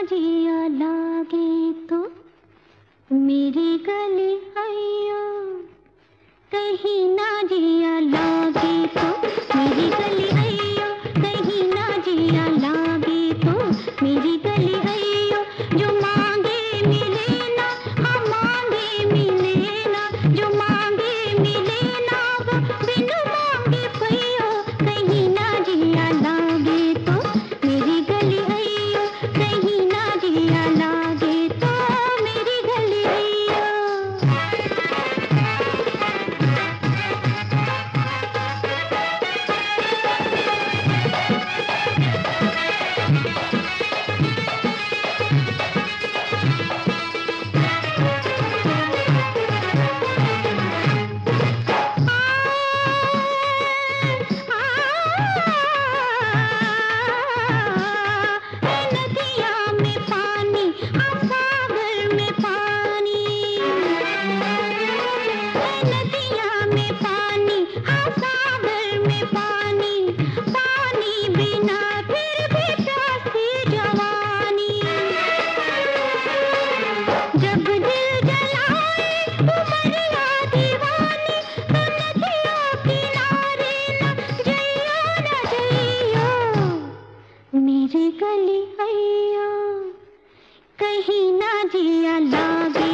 जिया लागे तो मेरी गली अयो, कहीं ना जिया लागे तो मेरी गली अयो, कहीं ना जिया लागे तो मेरी गली अयो। जो मांगे मिले ना, हाँ मांगे मिले ना, जो मांगे मिले ना वो बिन मांगे पयो, कहीं ना जिया लागे तो मेरी गली अयो, कहीं ना जिया लागे तो मेरी गली अयो। जब दिल जलाए उमरिया दीवानी, तो नदिया किनारे न जइयो, मेरी गली अयो, कहीं ना जिया लागे।